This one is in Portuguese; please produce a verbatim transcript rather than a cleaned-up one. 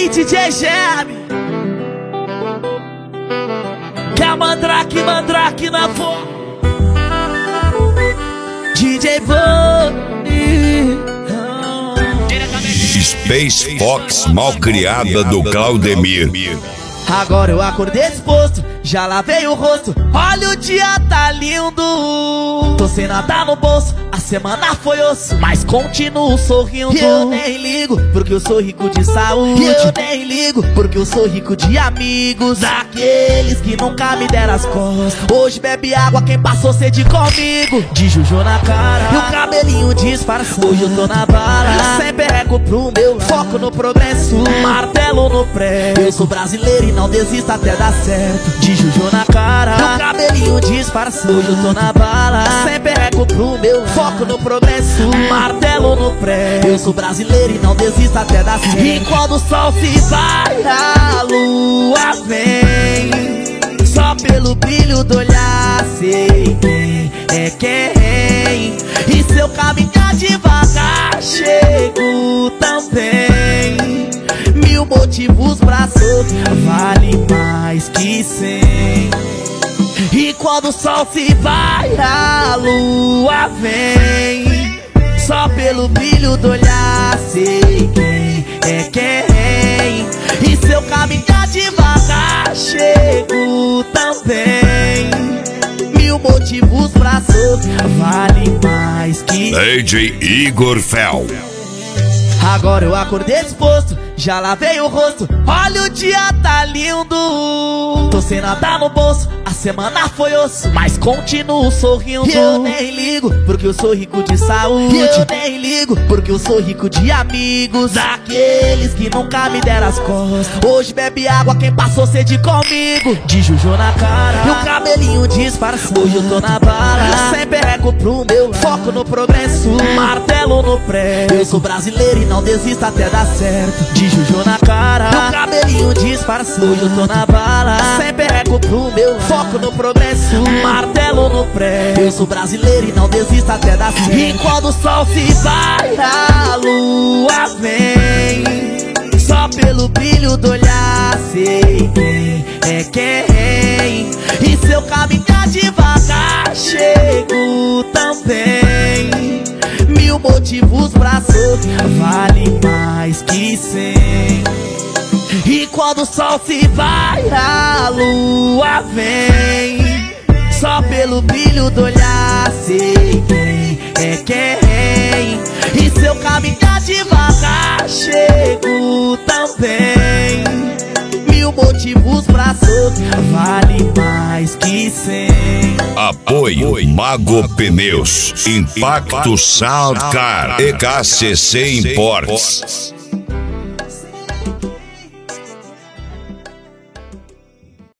aí, D J Germe, que é Mandrake, Mandrake na voz. D J Vone, Space Fox malcriada do Claudemir. agora eu acordei disposto, já lavei o rosto. Olha, o dia tá lindo, tô sem nada no bolso, a semana foi osso, mas continuo sorrindo. Eu nem ligo, porque eu sou rico de saúde. Eu nem ligo, porque eu sou rico de amigos, aqueles que nunca me deram as costas. Hoje bebe água quem passou sede comigo, de Juju na cara e o cabelinho disfarçado. Hoje eu tô na bala, sempre rego pro meu lado, foco no progresso, martelo no pré. Eu sou brasileiro e não desisto até dar certo, de Juju na cara e o cabelinho disfarçado. Hoje eu tô na bala, sempre rego pro meu lado, foco no progresso, martelo no pré. Eu sou brasileiro e não desisto até dar certo. E quando o sol se vai, a lua vem, só pelo brilho do olhar sei quem é quem. E se eu caminhar devagar, chego também. Mil motivos pra sorrir, vale mais que cem. E quando o sol se vai, a lua vem, só pelo brilho do olhar sei quem é quem. E se eu caminhar devagar, chego também. Mil motivos pra sorrir, vale mais que D J Igor Fel. agora eu acordei disposto, já lavei o rosto. Olha, o dia tá lindo, tô sem nada no bolso, a semana foi osso, mas continuo sorrindo. Eu nem ligo, porque eu sou rico de saúde. Eu nem ligo, porque eu sou rico de amigos, aqueles que nunca me deram as costas. Hoje bebe água quem passou sede comigo, de Juju na cara e o cabelinho disfarçado. Hoje eu tô na bala, sempre rego pro meu lado, foco no progresso, martelo no pré. Eu sou brasileiro e não desisto até dar certo, de Juju na cara e o cabelinho disfarçado. Hoje eu tô na bala, sempre rego pro meu lado, foco no progresso, martelo no pré. Eu sou brasileiro e não desisto até dar certo. E quando o sol se vai, a lua vem, só pelo brilho do olhar sei quem é quem. E se eu caminhar devagar, chego também. Mil motivos pra sorrir, vale mais que cem. E quando o sol se vai, a lua vem, só pelo brilho do olhar sei quem é quem. E se eu caminhar devagar, chego também. Mil motivos pra sorrir, vale mais que cem. Apoio Mago Pneus, Impacto Soundcar e K C C Imports.